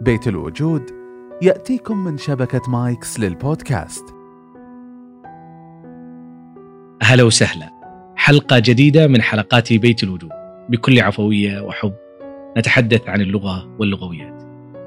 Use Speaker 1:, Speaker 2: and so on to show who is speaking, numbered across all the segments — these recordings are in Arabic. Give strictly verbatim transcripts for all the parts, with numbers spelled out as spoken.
Speaker 1: بيت الوجود يأتيكم من شبكة مايكس للبودكاست.
Speaker 2: أهلا وسهلا، حلقة جديدة من حلقات بيت الوجود. بكل عفوية وحب نتحدث عن اللغة واللغويات.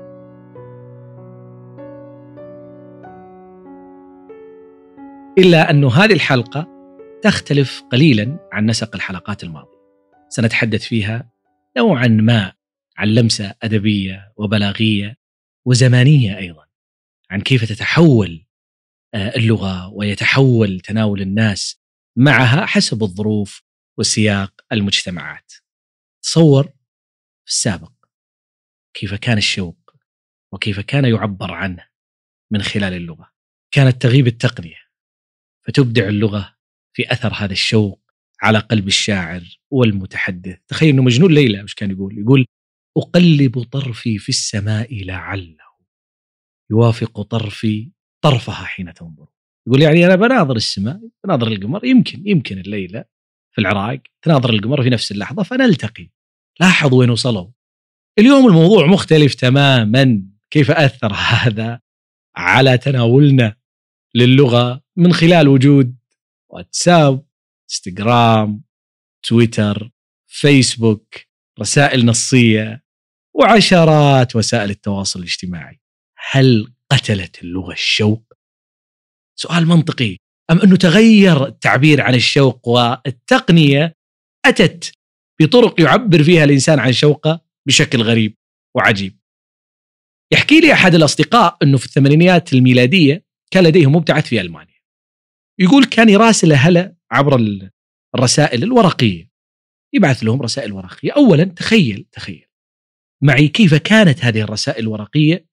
Speaker 2: إلا أن هذه الحلقة تختلف قليلا عن نسق الحلقات الماضية. سنتحدث فيها نوعا ما عن لمسة أدبية وبلاغية وزمانية أيضا، عن كيف تتحول اللغة ويتحول تناول الناس معها حسب الظروف وسياق المجتمعات. تصور في السابق كيف كان الشوق وكيف كان يعبر عنه من خلال اللغة. كانت تغيب التقنية فتبدع اللغة في أثر هذا الشوق على قلب الشاعر والمتحدث. تخيل أنه مجنون ليلى مش كان يقول يقول أقلب طرفي في السماء لعله يوافق طرفي طرفها حين تنظر. يقول يعني أنا بناظر السماء، بناظر القمر، يمكن يمكن الليلة في العراق تناظر القمر في نفس اللحظة فنلتقي. لاحظ وين وصلوا. اليوم الموضوع مختلف تماما. كيف أثر هذا على تناولنا للغة من خلال وجود واتساب، انستغرام، تويتر، فيسبوك، رسائل نصية وعشرات وسائل التواصل الاجتماعي. هل قتلت اللغة الشوق؟ سؤال منطقي، أم أنه تغير التعبير عن الشوق والتقنية أتت بطرق يعبر فيها الإنسان عن شوقه بشكل غريب وعجيب؟ يحكي لي أحد الأصدقاء أنه في الثمانينيات الميلادية كان لديه مبتعث في ألمانيا. يقول كان يراسل أهله عبر الرسائل الورقية، يبعث لهم رسائل ورقية. أولا تخيل تخيل معي كيف كانت هذه الرسائل الورقية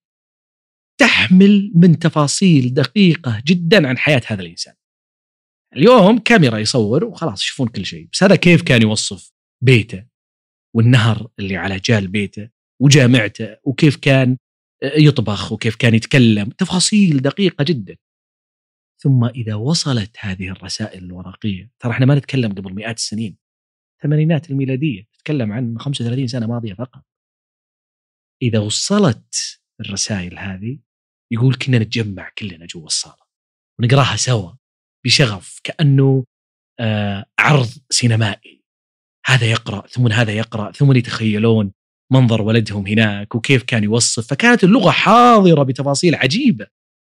Speaker 2: تحمل من تفاصيل دقيقة جدا عن حياة هذا الإنسان. اليوم كاميرا يصور وخلاص يشوفون كل شيء، بس هذا كيف كان يوصف بيته والنهر اللي على جال بيته وجامعته وكيف كان يطبخ وكيف كان يتكلم، تفاصيل دقيقة جدا. ثم إذا وصلت هذه الرسائل الورقية، ترى احنا ما نتكلم قبل مئات السنين، الثمانينات الميلادية، نتكلم عن خمسة وثلاثين سنة ماضية فقط. إذا وصلت الرسائل هذه يقول كنا نتجمع كلنا جوا الصالة ونقراها سوا بشغف كأنه آه عرض سينمائي. هذا يقرأ ثم هذا يقرأ ثم يتخيلون منظر ولدهم هناك وكيف كان يوصف. فكانت اللغة حاضرة بتفاصيل عجيبة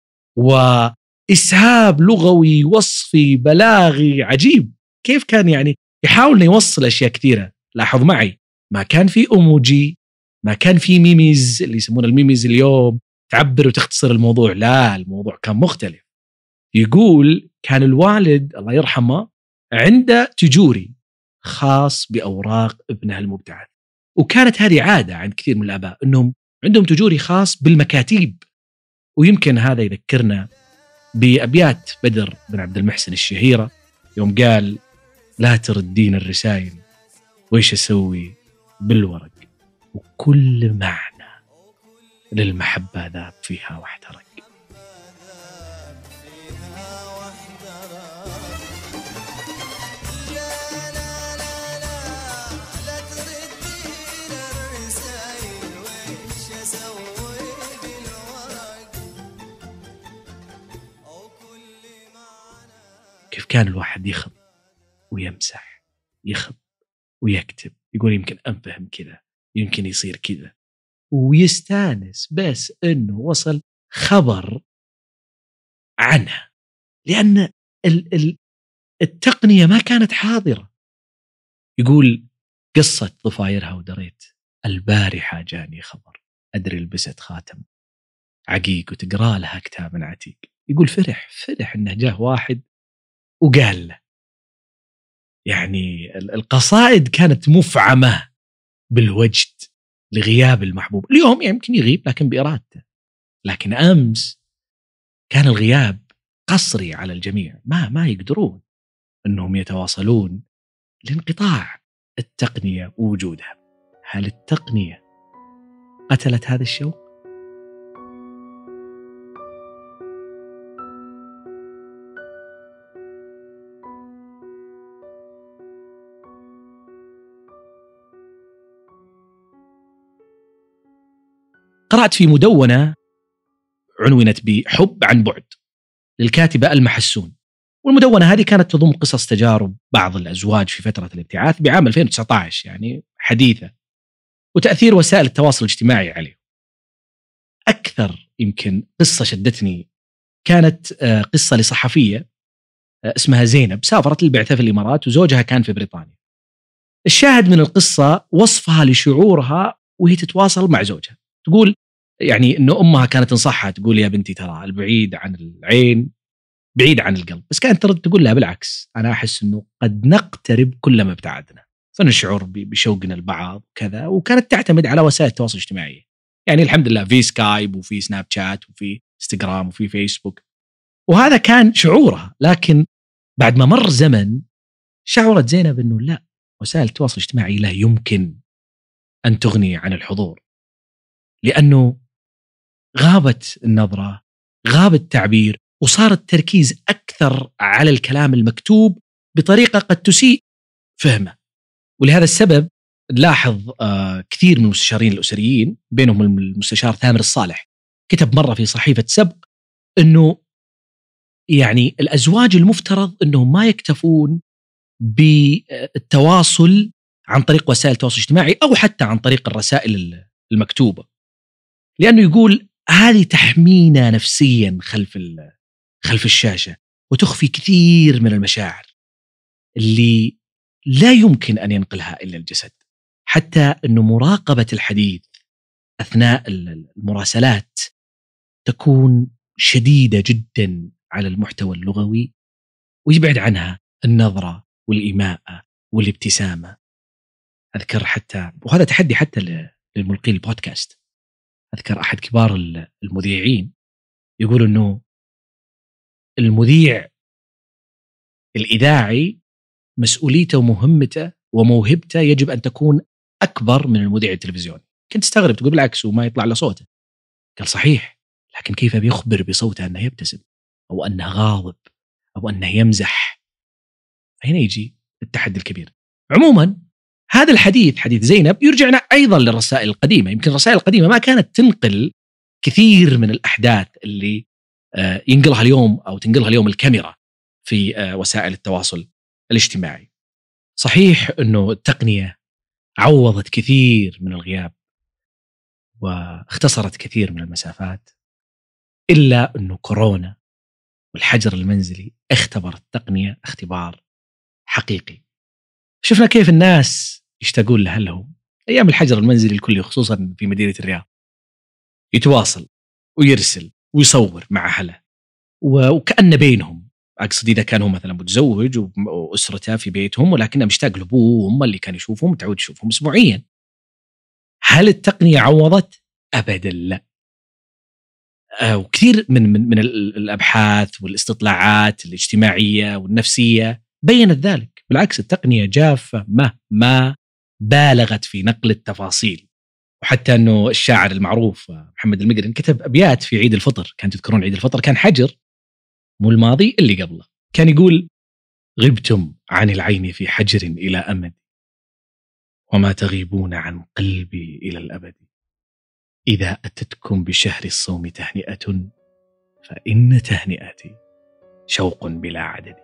Speaker 2: وإسهاب لغوي وصفي بلاغي عجيب. كيف كان يعني يحاول يوصل أشياء كثيرة. لاحظ معي، ما كان في أوموجي، ما كان في ميميز اللي يسمونه الميميز اليوم تعبر وتختصر الموضوع. لا، الموضوع كان مختلف. يقول كان الوالد الله يرحمه عنده تجوري خاص بأوراق ابنه المبتعث، وكانت هذه عادة عند كثير من الآباء أنهم عندهم تجوري خاص بالمكاتيب. ويمكن هذا يذكرنا بأبيات بدر بن عبد المحسن الشهيرة يوم قال لا تردين الرسائل وإيش أسوي بالورق، وكل معنى للمحبة ذاب فيها واحترق. كيف كان الواحد يخط ويمسح، يخط ويكتب، يقول يمكن أنفهم كذا، يمكن يصير كذا، ويستانس بس أنه وصل خبر عنها، لأن التقنية ما كانت حاضرة. يقول قصة ضفايرها ودريت البارحة جاني خبر أدري لبست خاتم عقيق وتقرأ لها كتاب عتيق. يقول فرح فرح أنه جاه واحد وقال له. يعني القصائد كانت مفعمة بالوجد لغياب المحبوب. اليوم يمكن يغيب لكن بإرادته، لكن أمس كان الغياب قصري على الجميع، ما ما يقدرون أنهم يتواصلون لانقطاع التقنية ووجودها. هل التقنية قتلت هذا الشوق؟ قرأت في مدونة عنونت بحب عن بعد للكاتبة ألما حسون، والمدونة هذه كانت تضم قصص تجارب بعض الأزواج في فترة الابتعاث بعام ألفين وتسعة عشر، يعني حديثة، وتأثير وسائل التواصل الاجتماعي عليه. أكثر يمكن قصة شدتني كانت قصة لصحفية اسمها زينب، سافرت للبعثة في الإمارات وزوجها كان في بريطانيا. الشاهد من القصة وصفها لشعورها وهي تتواصل مع زوجها، تقول يعني إنه أمها كانت تنصحها، تقول يا بنتي ترى البعيد عن العين بعيد عن القلب، بس كانت ترد تقول لها بالعكس، أنا أحس إنه قد نقترب كلما ابتعدنا، فنشعر بشوقنا البعض كذا. وكانت تعتمد على وسائل التواصل الاجتماعي، يعني الحمد لله في سكايب وفي سناب شات وفي انستغرام وفي فيسبوك، وهذا كان شعورها. لكن بعد ما مر زمن شعرت زينب إنه لا، وسائل التواصل الاجتماعي لا يمكن أن تغني عن الحضور، لأنه غابت النظرة، غاب التعبير، وصار التركيز أكثر على الكلام المكتوب بطريقة قد تسيء فهمه. ولهذا السبب نلاحظ آه كثير من المستشارين الأسريين، بينهم المستشار ثامر الصالح، كتب مرة في صحيفة سبق أنه يعني الأزواج المفترض أنهم ما يكتفون بالتواصل عن طريق وسائل التواصل الاجتماعي أو حتى عن طريق الرسائل المكتوبة، لأنه يقول هذه تحمينا نفسيا خلف خلف الشاشة، وتخفي كثير من المشاعر اللي لا يمكن أن ينقلها إلا الجسد. حتى أنه مراقبة الحديث أثناء المراسلات تكون شديدة جدا على المحتوى اللغوي، ويبعد عنها النظرة والإيماءة والابتسامة. أذكر حتى، وهذا تحدي حتى للملقين البودكاست، أذكر أحد كبار المذيعين يقول أنه المذيع الإذاعي مسؤوليته ومهمته وموهبته يجب أن تكون أكبر من المذيع التلفزيوني. كنت استغرب، تقول بالعكس وما يطلع له صوته. قال صحيح، لكن كيف بيخبر بصوته أنه يبتسم أو أنه غاضب أو أنه يمزح؟ فهنا يجي التحدي الكبير. عموما هذا الحديث، حديث زينب، يرجعنا أيضا للرسائل القديمة. يمكن الرسائل القديمة ما كانت تنقل كثير من الأحداث اللي ينقلها اليوم أو تنقلها اليوم الكاميرا في وسائل التواصل الاجتماعي. صحيح أنه التقنية عوضت كثير من الغياب واختصرت كثير من المسافات، إلا أنه كورونا والحجر المنزلي اختبر التقنية اختبار حقيقي. شفنا كيف الناس يشتاقون لها لهم أيام الحجر المنزلي الكلي، خصوصا في مدينة الرياض، يتواصل ويرسل ويصور مع أهله وكأن بينهم. أقصد إذا كان هو مثلا متزوج وأسرته في بيتهم، ولكنه مشتاق لأبوه وأمه اللي كان يشوفهم متعود يشوفهم أسبوعيا. هل التقنية عوضت؟ أبدا لا. آه وكثير من من من الأبحاث والاستطلاعات الاجتماعية والنفسية بينت ذلك. بالعكس، التقنية جافة مهما بالغت في نقل التفاصيل. وحتى أنه الشاعر المعروف محمد المقرن كتب أبيات في عيد الفطر، كان تذكرون عيد الفطر كان حجر، مو الماضي اللي قبله، كان يقول: غبتم عن العين في حجر إلى أمد، وما تغيبون عن قلبي إلى الأبد. إذا أتتكم بشهر الصوم تهنئة، فإن تهنئتي شوق بلا عدد.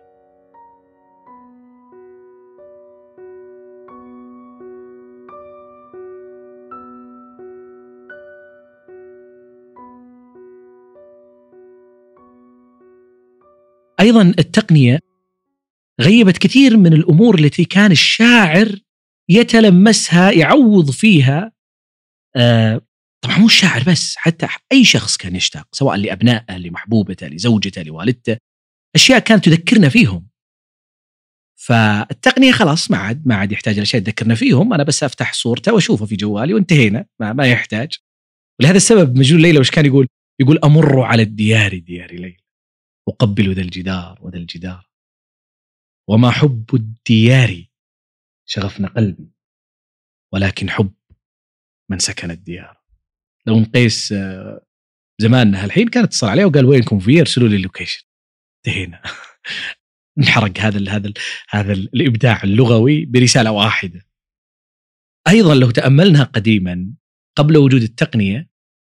Speaker 2: أيضا التقنية غيبت كثير من الأمور التي كان الشاعر يتلمسها، يعوض فيها. آه طبعا مو الشاعر بس، حتى أي شخص كان يشتاق، سواء لأبنائه، لمحبوبته، لزوجته، لوالدته، أشياء كانت تذكرنا فيهم. فالتقنية خلاص ما عاد ما عاد يحتاج لشيء تذكرنا فيهم، أنا بس أفتح صورته وأشوفه في جوالي وانتهينا، ما, ما يحتاج. ولهذا السبب مجنون ليلى وش كان يقول؟ يقول: أمر على الديار ديار ليلى، أقبل ذا الجدار وذا الجدار، وما حب الديار شغفنا قلبي، ولكن حب من سكن الديار. لو نقيس زماننا الحين كانت اتصل عليه وقال وينكم في، يرسلوا لي اللوكيشن، انتهينا. نحرق هذا ال هذا ال هذا ال الإبداع اللغوي برسالة واحدة. أيضا لو تأملنا قديما قبل وجود التقنية،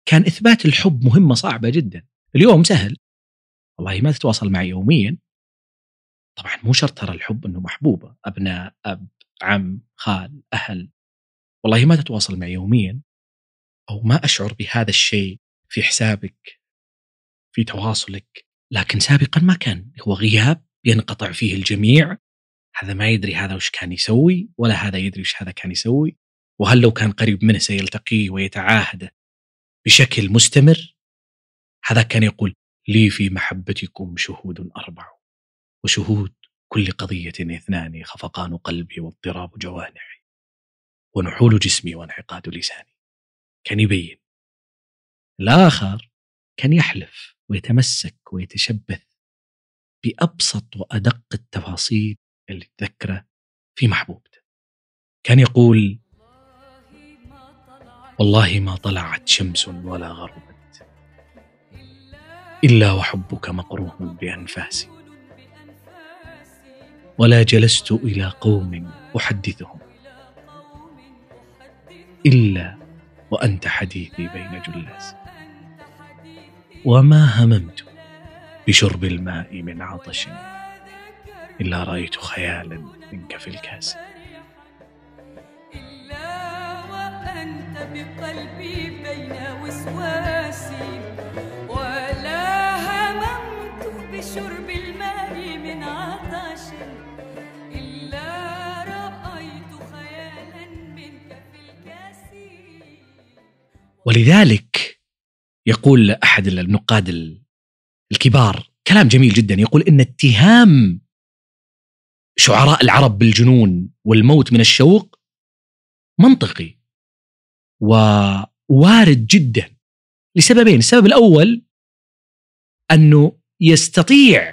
Speaker 2: كان إثبات الحب مهمة صعبة جدا. اليوم سهل، والله ما تتواصل معي يوميا، طبعا مو شرط ترى الحب أنه محبوبة، أبناء، أب، عم، خال، أهل، والله ما تتواصل معي يوميا أو ما أشعر بهذا الشيء في حسابك، في تواصلك، لكن سابقا ما كان، هو غياب ينقطع فيه الجميع، هذا ما يدري هذا وش كان يسوي ولا هذا يدري وش هذا كان يسوي، وهل لو كان قريب منه سيلتقيه ويتعاهد بشكل مستمر. هذا كان يقول لي في محبتكم شهود أربع، وشهود كل قضية اثنان، خفقان قلبي واضطراب جوانحي ونحول جسمي وانعقاد لساني. كان يبين. الآخر كان يحلف ويتمسك ويتشبث بأبسط وأدق التفاصيل اللي تذكره في محبوبته. كان يقول والله ما طلعت شمس ولا غربت إلا وحبك مقرون بأنفاسي، ولا جلست إلى قوم أحدثهم إلا وأنت حديثي بين جلاس، وما هممت بشرب الماء من عطش إلا رأيت خيالا منك في الكاس.
Speaker 3: إلا وأنت بقلبي بين وسواسي، ولا هممت بشرب الماء من عطش إلا رأيت خيالا منك في الكاس.
Speaker 2: ولذلك يقول أحد النقاد الكبار كلام جميل جدا، يقول إن اتهام شعراء العرب بالجنون والموت من الشوق منطقي ووارد جدا لسببين. السبب الأول أنه يستطيع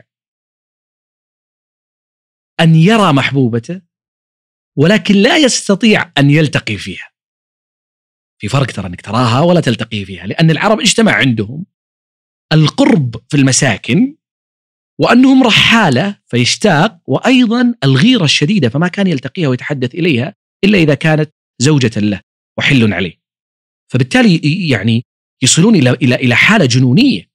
Speaker 2: أن يرى محبوبته ولكن لا يستطيع أن يلتقي فيها. في فرق ترى أنك تراها ولا تلتقي فيها، لأن العرب اجتمع عندهم القرب في المساكن وأنهم رحالة فيشتاق، وأيضا الغيرة الشديدة فما كان يلتقيها ويتحدث إليها إلا إذا كانت زوجة له وحل عليه، فبالتالي يعني يصلون إلى إلى إلى حالة جنونية.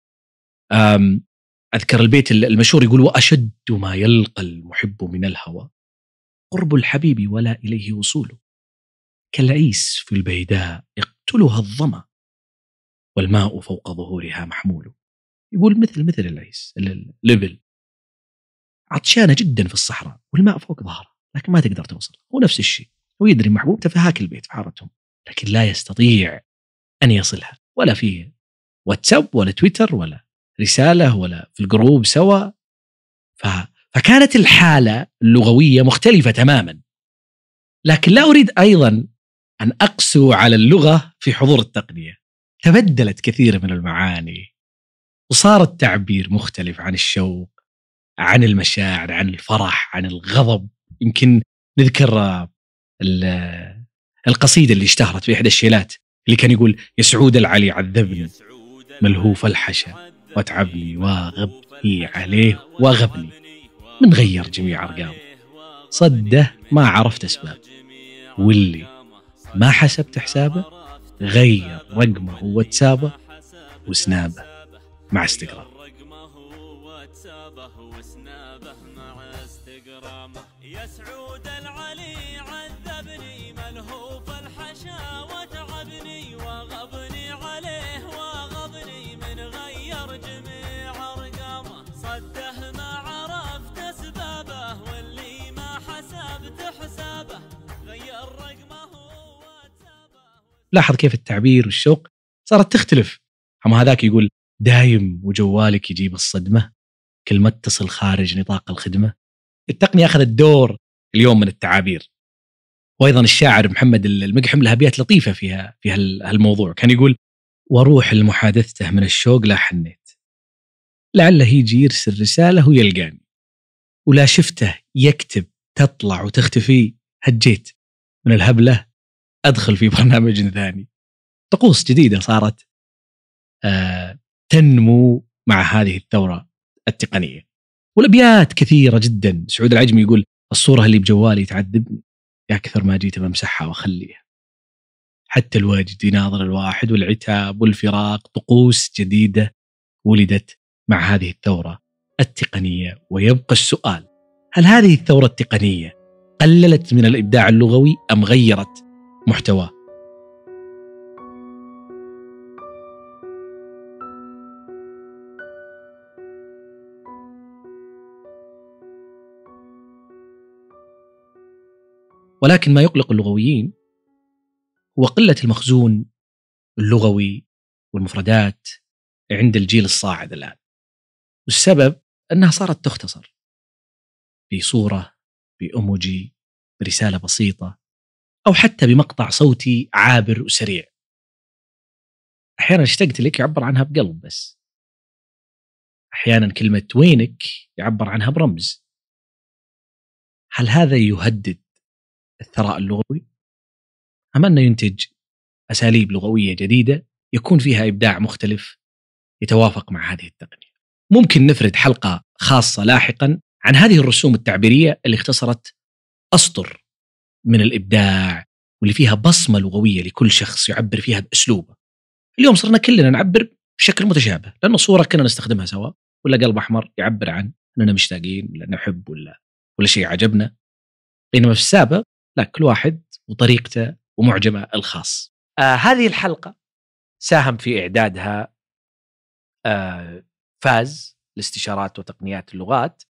Speaker 2: أذكر البيت المشهور يقول وأشد ما يلقى المحب من الهوى قرب الحبيب ولا إليه وصوله، كالعيس في البيداء يقتلها الظما والماء فوق ظهورها محمول. يقول مثل مثل العيس اللبل عطشانة جدا في الصحراء والماء فوق ظهرها لكن ما تقدر توصل، هو نفس الشيء، هو يدري محبوبته في هاك البيت في حارتهم لكن لا يستطيع أن يصلها، ولا فيه واتساب ولا تويتر ولا رسالة ولا في الجروب سوا. ف... فكانت الحالة اللغوية مختلفة تماما. لكن لا أريد أيضا أن أقسو على اللغة في حضور التقنية، تبدلت كثير من المعاني وصار التعبير مختلف عن الشوق، عن المشاعر، عن الفرح، عن الغضب. يمكن نذكر القصيدة اللي اشتهرت في إحدى الشيلات اللي كان يقول يسعود العلي عذبني ملهوف الحشا واتعبني واغبني عليه واغبني من غير جميع أرقام صده ما عرفت أسباب، واللي ما حسبت حسابه غير رقمه واتسابه وسنابه مع استقرام.
Speaker 3: يسعود العلي عذبني ملهوف الحشا وتعبني وغبني عليه وغبني من غير جميع أرقامه صده ما عرفت أسبابه واللي ما حسبت حسابه غير رقمه واتسابه.
Speaker 2: لاحظ كيف التعبير والشوق صارت تختلف. أما هذاك يقول دايم وجوالك يجيب الصدمة كل ما اتصل خارج نطاق الخدمة. التقنية أخذت دور اليوم من التعابير. وأيضا الشاعر محمد المقحم له أبيات لطيفة فيها في هالموضوع، كان يقول وروح المحادثته من الشوق لا حنيت لعله يجي يرسل رسالة ويلقاني ولا شفته يكتب تطلع وتختفي هجيت من الهبلة أدخل في برنامج ثاني. طقوس جديدة صارت آه تنمو مع هذه الثورة التقنية. والأبيات كثيرة جدا. سعود العجمي يقول الصورة اللي بجوالي تعذبني يا كثر ما جيت بمسحها وأخليها. حتى الوجد يناظر الواحد، والعتاب والفراق طقوس جديدة ولدت مع هذه الثورة التقنية. ويبقى السؤال: هل هذه الثورة التقنية قللت من الإبداع اللغوي أم غيرت محتواه؟ ولكن ما يقلق اللغويين هو قلة المخزون اللغوي والمفردات عند الجيل الصاعد الآن، والسبب أنها صارت تختصر بصورة، بإيموجي، برسالة بسيطة، أو حتى بمقطع صوتي عابر وسريع. أحيانا اشتقت لك يعبر عنها بقلب بس، أحيانا كلمة وينك يعبر عنها برمز. هل هذا يهدد الثراء اللغوي؟ أم أنه ينتج أساليب لغوية جديدة يكون فيها إبداع مختلف يتوافق مع هذه التقنية؟ ممكن نفرد حلقة خاصة لاحقا عن هذه الرسوم التعبيرية اللي اختصرت أسطر من الإبداع، واللي فيها بصمة لغوية لكل شخص يعبر فيها بأسلوبه. اليوم صرنا كلنا نعبر بشكل متشابه، لأنه صورة كنا نستخدمها سوا، ولا قلب أحمر يعبر عن أننا مشتاقين ولا نحب ولا ولا شيء عجبنا. بينما في السابق لا، كل واحد وطريقته ومعجمه الخاص. آه هذه الحلقة ساهم في إعدادها آه فاز لاستشارات وتقنيات اللغات،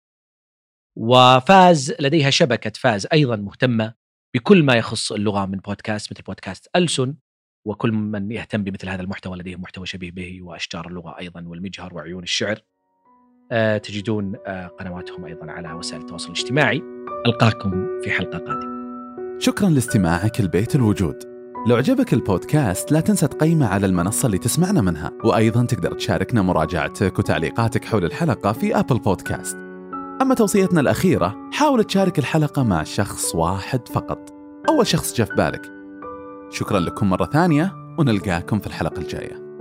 Speaker 2: وفاز لديها شبكة فاز أيضا مهتمة بكل ما يخص اللغة من بودكاست مثل بودكاست ألسن، وكل من يهتم بمثل هذا المحتوى لديه محتوى شبيه به، وأشجار اللغة أيضا، والمجهر، وعيون الشعر. آه تجدون آه قنواتهم أيضا على وسائل التواصل الاجتماعي. ألقاكم في حلقة قادمة.
Speaker 1: شكرا لاستماعك لبيت الوجود. لو عجبك البودكاست لا تنسى تقيمه على المنصة اللي تسمعنا منها، وأيضا تقدر تشاركنا مراجعتك وتعليقاتك حول الحلقة في أبل بودكاست. أما توصيتنا الأخيرة، حاول تشارك الحلقة مع شخص واحد فقط، أول شخص جاء في بالك. شكرا لكم مرة ثانية، ونلقاكم في الحلقة الجاية.